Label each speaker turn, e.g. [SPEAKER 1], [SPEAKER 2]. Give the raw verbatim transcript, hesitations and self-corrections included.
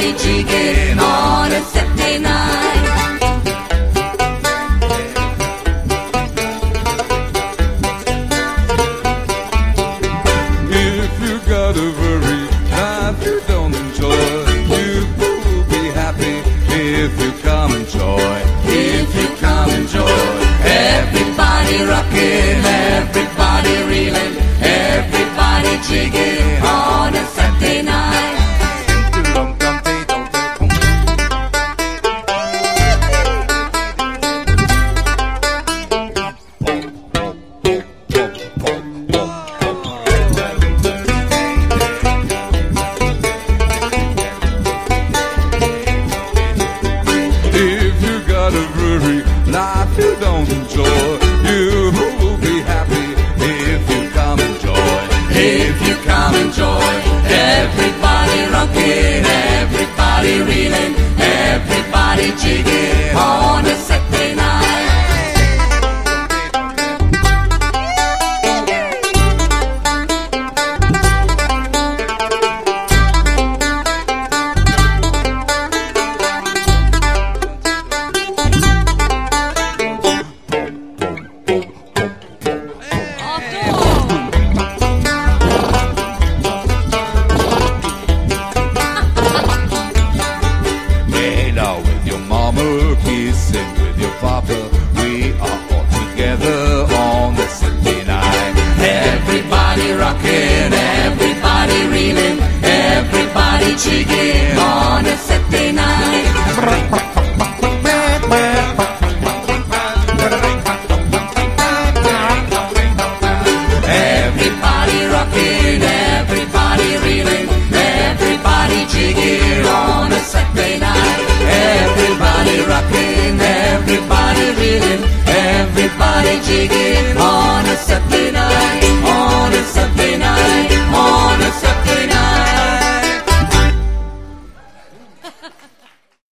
[SPEAKER 1] everybody jigging on a Saturday night.
[SPEAKER 2] If you got a very life you don't enjoy, you will be happy if you come enjoy.
[SPEAKER 1] If you come enjoy, everybody rocking, everybody reeling, everybody jigging on a Saturday night.
[SPEAKER 2] If you got a very life you don't enjoy, you will be happy if you come enjoy.
[SPEAKER 1] If you come enjoy, everybody rocking, everybody reeling, everybody jigging on a Saturday night.
[SPEAKER 2] Now with your mama kissing with your papa, we are all together on the Saturday night.
[SPEAKER 1] Everybody rocking, everybody reeling, everybody jigging on a Saturday night. Everybody rocking, everybody reeling, everybody jigging on a Saturday night. Everybody rocking, everybody reeling, everybody jigging.